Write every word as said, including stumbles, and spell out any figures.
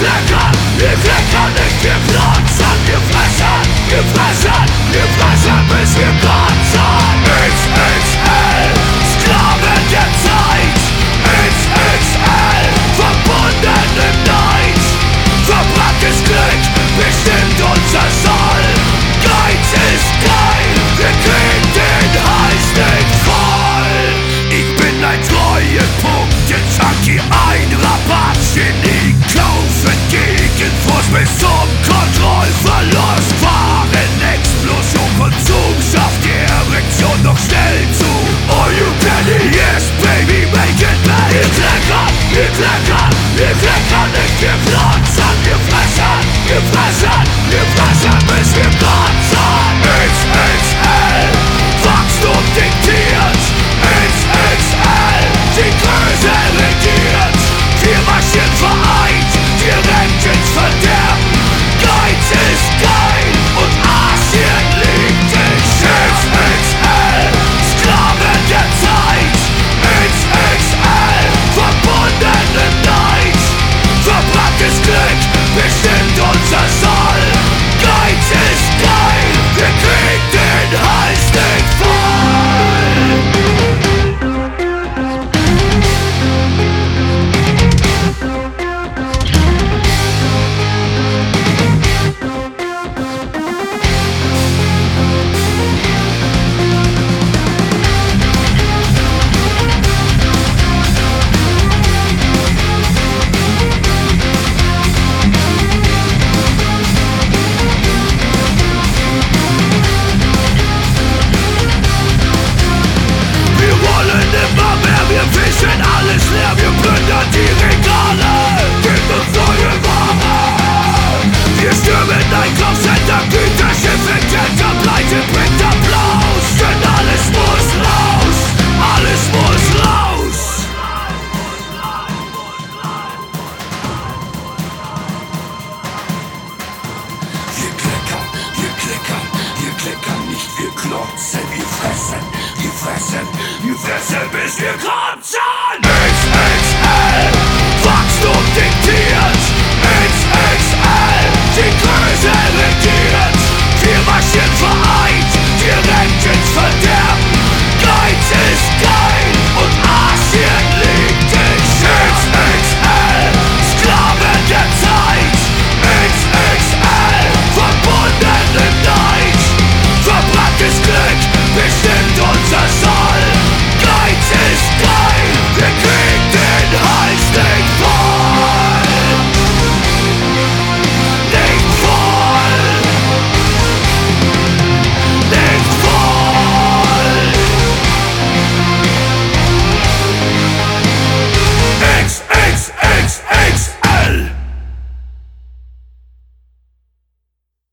kleckern, wir kleckern nicht, wir klotzen, wir fressen, wir fressen, wir fressen, bis wir kotzen. X X L, Sklaven der Zeit, X X L, verbunden im Neid. Verbranntes Glück bestimmt unser Soll. Geiz ist geil, wir kriegen den Hals nicht voll. Ich bin ein Treuepunkt, jetzt Junkie, ein Rabatt, Genie, kaufen gegen Frust bis zum Kontrollverlust. Fahren Explosion, Konsum, schafft die Erektion noch schnell zu. All you penny, yes baby, make it bad. Wir kleckern, wir kleckern, wir kleckern nicht, wir klotzen, wir fressen, wir fressen, wir fressen, bis wir kotzen. X X L, Wachstum diktiert, X X L, die Größe regiert. Wir marschieren vereint, direkt ins Verderben. Geiz ist geil und Asien liebt dich. X X L, Sklaven der Zeit, X X L, verbunden im Neid. Verbranntes Glück bestimmt unser Soll. Geiz ist geil, wir kriegen den Hals nicht voll. Wir fischen alles leer, wir plündern die Regale. Gib uns neue Ware. Wir stürmen Einkaufscenter, Güterschiffe, Geld, Pleite bringt Applaus. Denn alles muss raus, alles muss raus. Wir kleckern, wir kleckern, wir kleckern nicht, wir klotzen, wir fressen, wir fressen, wir fressen, bis wir kotzen.